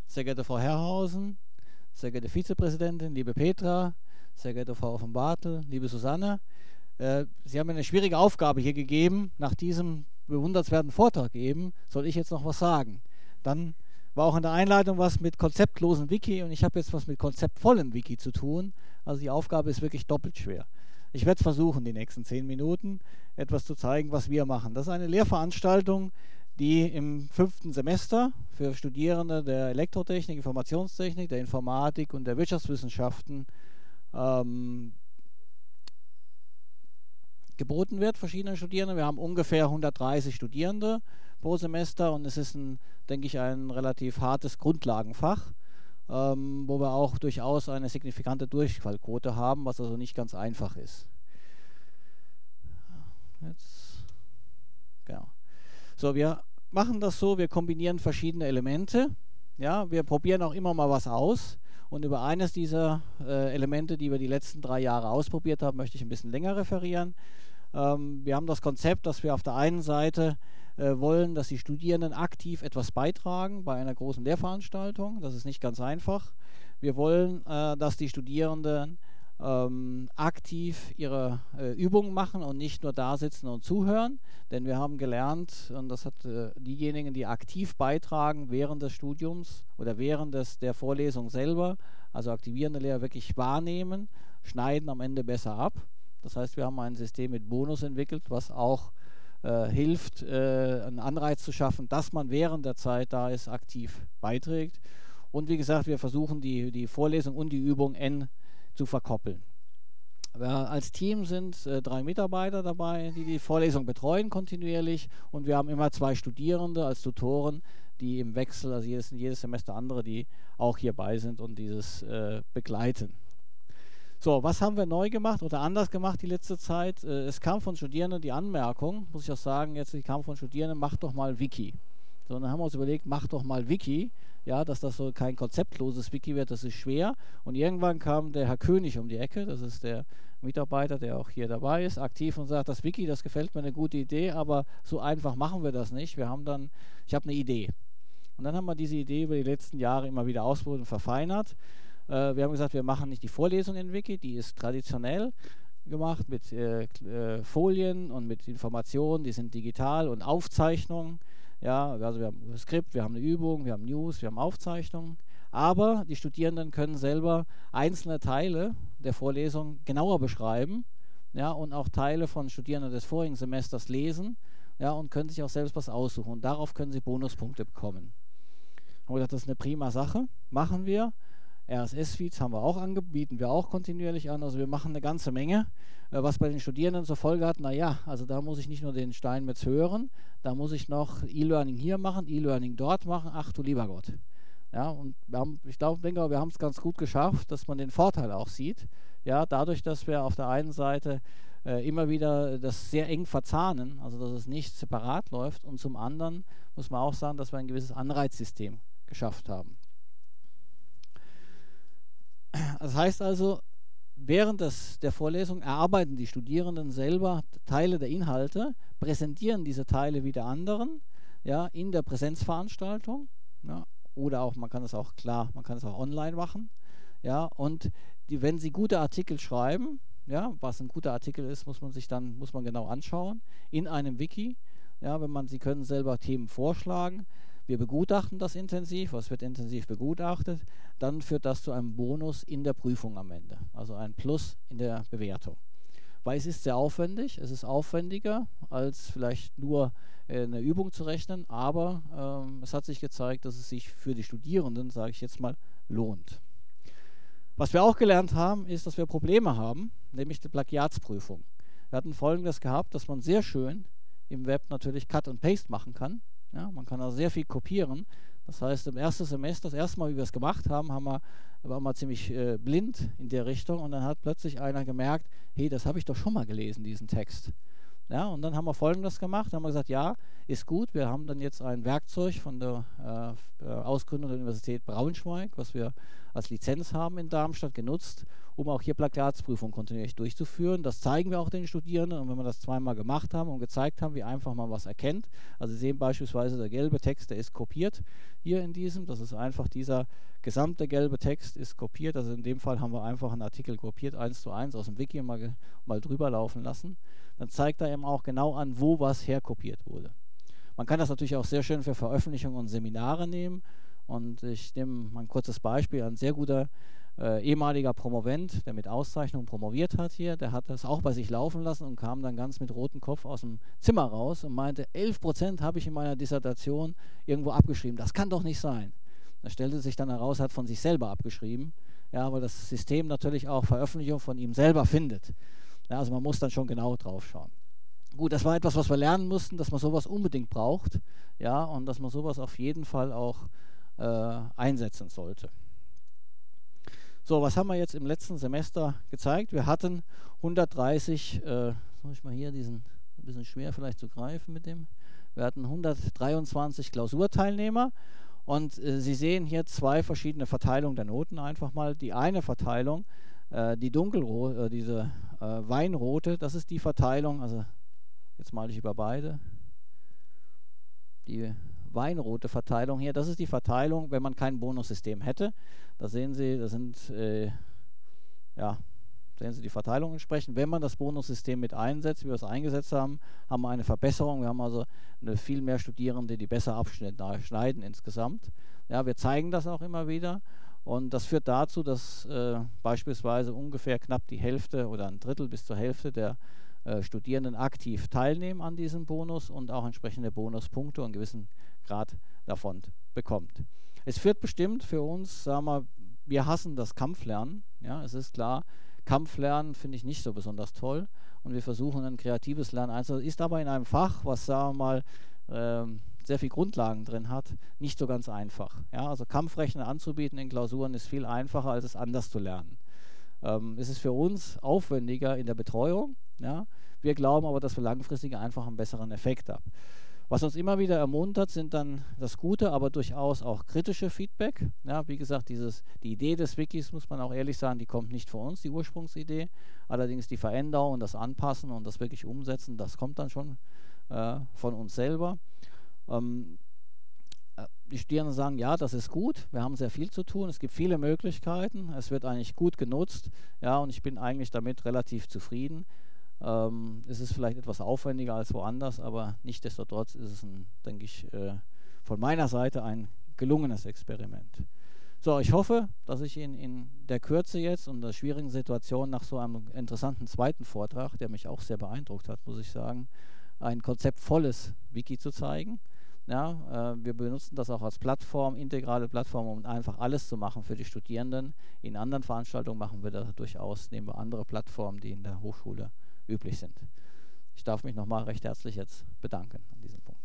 sehr geehrte Frau Herrhausen, sehr geehrte Vizepräsidentin, liebe Petra, sehr geehrte Frau von Bartel, liebe Susanne. Sie haben mir eine schwierige Aufgabe hier gegeben. Nach diesem bewundernswerten Vortrag eben soll ich jetzt noch was sagen. Dann war auch in der Einleitung was mit konzeptlosen Wiki und ich habe jetzt was mit konzeptvollem Wiki zu tun. Also die Aufgabe ist wirklich doppelt schwer. Ich werde versuchen, die nächsten 10 Minuten etwas zu zeigen, was wir machen. Das ist eine Lehrveranstaltung, die im 5. Semester für Studierende der Elektrotechnik, Informationstechnik, der Informatik und der Wirtschaftswissenschaften geboten wird, verschiedenen Studierenden. Wir haben ungefähr 130 Studierende pro Semester und es ist, denke ich, ein relativ hartes Grundlagenfach, wo wir auch durchaus eine signifikante Durchfallquote haben, was also nicht ganz einfach ist. Jetzt, genau. So, wir machen das so, wir kombinieren verschiedene Elemente. Ja, wir probieren auch immer mal was aus. Und über eines dieser Elemente, die wir die letzten 3 Jahre ausprobiert haben, möchte ich ein bisschen länger referieren. Wir haben das Konzept, dass wir auf der einen Seite wollen, dass die Studierenden aktiv etwas beitragen bei einer großen Lehrveranstaltung. Das ist nicht ganz einfach. Wir wollen, dass die Studierenden aktiv ihre Übungen machen und nicht nur da sitzen und zuhören. Denn wir haben gelernt, und das hat diejenigen, die aktiv beitragen während des Studiums oder während der Vorlesung selber, also aktivierende Lehrer wirklich wahrnehmen, schneiden am Ende besser ab. Das heißt, wir haben ein System mit Bonus entwickelt, was auch hilft, einen Anreiz zu schaffen, dass man während der Zeit da ist, aktiv beiträgt. Und wie gesagt, wir versuchen die Vorlesung und die Übung zu verkoppeln. Als Team sind 3 Mitarbeiter dabei, die die Vorlesung betreuen kontinuierlich und wir haben immer 2 Studierende als Tutoren, die im Wechsel, also jedes Semester andere, die auch hierbei sind und dieses begleiten. So, was haben wir neu gemacht oder anders gemacht die letzte Zeit? Es kam von Studierenden die Anmerkung, muss ich auch sagen, die kam von Studierenden, mach doch mal Wiki. So, dann haben wir uns überlegt, mach doch mal Wiki. Ja, dass das so kein konzeptloses Wiki wird, das ist schwer. Und irgendwann kam der Herr König um die Ecke, das ist der Mitarbeiter, der auch hier dabei ist, aktiv und sagt, das Wiki, das gefällt mir, eine gute Idee, aber so einfach machen wir das nicht. Ich habe eine Idee. Und dann haben wir diese Idee über die letzten Jahre immer wieder ausprobiert und verfeinert. Wir haben gesagt, wir machen nicht die Vorlesung in Wiki, die ist traditionell gemacht mit Folien und mit Informationen, die sind digital und Aufzeichnungen. Ja, also wir haben ein Skript, wir haben eine Übung, wir haben News, wir haben Aufzeichnungen. Aber die Studierenden können selber einzelne Teile der Vorlesung genauer beschreiben, ja, und auch Teile von Studierenden des vorigen Semesters lesen, ja, und können sich auch selbst was aussuchen. Und darauf können sie Bonuspunkte bekommen. Haben wir gedacht, das ist eine prima Sache, machen wir. RSS-Feeds haben wir auch bieten wir auch kontinuierlich an. Also wir machen eine ganze Menge, was bei den Studierenden zur Folge hat, naja, also da muss ich nicht nur den Steinmetz hören, da muss ich noch E-Learning hier machen, E-Learning dort machen, ach du lieber Gott. Ja, und wir haben es ganz gut geschafft, dass man den Vorteil auch sieht. Ja, dadurch, dass wir auf der einen Seite immer wieder das sehr eng verzahnen, also dass es nicht separat läuft, und zum anderen muss man auch sagen, dass wir ein gewisses Anreizsystem geschafft haben. Das heißt also, während der Vorlesung erarbeiten die Studierenden selber Teile der Inhalte, präsentieren diese Teile wieder anderen, ja, in der Präsenzveranstaltung, ja, oder auch, man kann es auch online machen, ja, und wenn sie gute Artikel schreiben, ja, was ein guter Artikel ist, muss man genau anschauen, in einem Wiki, ja, sie können selber Themen vorschlagen. Wir begutachten das intensiv, was wird intensiv begutachtet, dann führt das zu einem Bonus in der Prüfung am Ende, also ein Plus in der Bewertung. Weil es ist sehr aufwendig, es ist aufwendiger als vielleicht nur eine Übung zu rechnen, aber es hat sich gezeigt, dass es sich für die Studierenden, sage ich jetzt mal, lohnt. Was wir auch gelernt haben, ist, dass wir Probleme haben, nämlich die Plagiatsprüfung. Wir hatten Folgendes gehabt, dass man sehr schön im Web natürlich Cut und Paste machen kann. Ja, man kann also sehr viel kopieren. Das heißt, im ersten Semester, das erste Mal, wie wir es gemacht haben, waren wir ziemlich blind in der Richtung und dann hat plötzlich einer gemerkt, hey, das habe ich doch schon mal gelesen, diesen Text. Ja, und dann haben wir Folgendes gemacht, dann haben wir gesagt, ja, ist gut, wir haben dann jetzt ein Werkzeug von der Ausgründung der Universität Braunschweig, was wir als Lizenz haben in Darmstadt, genutzt, um auch hier Plakatsprüfungen kontinuierlich durchzuführen. Das zeigen wir auch den Studierenden, und wenn wir das zweimal gemacht haben und gezeigt haben, wie einfach man was erkennt, also Sie sehen beispielsweise, der gelbe Text, der ist kopiert hier in diesem, das ist einfach dieser gesamte gelbe Text ist kopiert, also in dem Fall haben wir einfach einen Artikel kopiert, 1:1 aus dem Wiki mal drüber laufen lassen. Dann zeigt er eben auch genau an, wo was herkopiert wurde. Man kann das natürlich auch sehr schön für Veröffentlichungen und Seminare nehmen. Und ich nehme mal ein kurzes Beispiel. Ein sehr guter ehemaliger Promovent, der mit Auszeichnung promoviert hat hier, der hat das auch bei sich laufen lassen und kam dann ganz mit rotem Kopf aus dem Zimmer raus und meinte, 11% habe ich in meiner Dissertation irgendwo abgeschrieben. Das kann doch nicht sein. Da stellte sich dann heraus, hat von sich selber abgeschrieben, ja, weil das System natürlich auch Veröffentlichungen von ihm selber findet. Ja, also man muss dann schon genau drauf schauen. Gut, das war etwas, was wir lernen mussten, dass man sowas unbedingt braucht, ja, und dass man sowas auf jeden Fall auch einsetzen sollte. So, was haben wir jetzt im letzten Semester gezeigt? Wir hatten 130, soll ich mal hier diesen, ein bisschen schwer vielleicht zu greifen mit dem, wir hatten 123 Klausurteilnehmer. Und Sie sehen hier zwei verschiedene Verteilungen der Noten einfach mal. Die eine Verteilung, die dunkelrote, diese weinrote, das ist die Verteilung, also jetzt male ich über beide, die weinrote Verteilung hier, das ist die Verteilung, wenn man kein Bonussystem hätte. Da sehen Sie, das sind, ja, sehen Sie die Verteilung entsprechend. Wenn man das Bonussystem mit einsetzt, wie wir es eingesetzt haben, haben wir eine Verbesserung. Wir haben also viel mehr Studierende, die besser abschneiden insgesamt. Ja, wir zeigen das auch immer wieder. Und das führt dazu, dass beispielsweise ungefähr knapp die Hälfte oder ein Drittel bis zur Hälfte der Studierenden aktiv teilnehmen an diesem Bonus und auch entsprechende Bonuspunkte und einen gewissen Grad davon bekommt. Es führt bestimmt für uns, sagen wir hassen das Kampflernen. Ja, es ist klar, Kampflernen finde ich nicht so besonders toll und wir versuchen ein kreatives Lernen einzusetzen. Ist aber in einem Fach, was, sagen wir mal, sehr viel Grundlagen drin hat, nicht so ganz einfach. Ja, also Kampfrechner anzubieten in Klausuren ist viel einfacher, als es anders zu lernen. Es ist für uns aufwendiger in der Betreuung. Ja. Wir glauben aber, dass wir langfristig einfach einen besseren Effekt haben. Was uns immer wieder ermuntert, sind dann das gute, aber durchaus auch kritische Feedback. Ja, wie gesagt, die Idee des Wikis, muss man auch ehrlich sagen, die kommt nicht von uns, die Ursprungsidee. Allerdings die Veränderung, das Anpassen und das wirklich Umsetzen, das kommt dann schon von uns selber. Die Studierenden sagen, ja, das ist gut, wir haben sehr viel zu tun, es gibt viele Möglichkeiten, es wird eigentlich gut genutzt, ja, und ich bin eigentlich damit relativ zufrieden. Es ist vielleicht etwas aufwendiger als woanders, aber nichtsdestotrotz ist es, denke ich, von meiner Seite ein gelungenes Experiment. So, ich hoffe, dass ich Ihnen in der Kürze jetzt und der schwierigen Situation nach so einem interessanten zweiten Vortrag, der mich auch sehr beeindruckt hat, muss ich sagen, ein konzeptvolles Wiki zu zeigen. Ja, wir benutzen das auch als Plattform, integrale Plattform, um einfach alles zu machen für die Studierenden. In anderen Veranstaltungen machen wir da durchaus, nehmen wir andere Plattformen, die in der Hochschule üblich sind. Ich darf mich nochmal recht herzlich jetzt bedanken an diesem Punkt.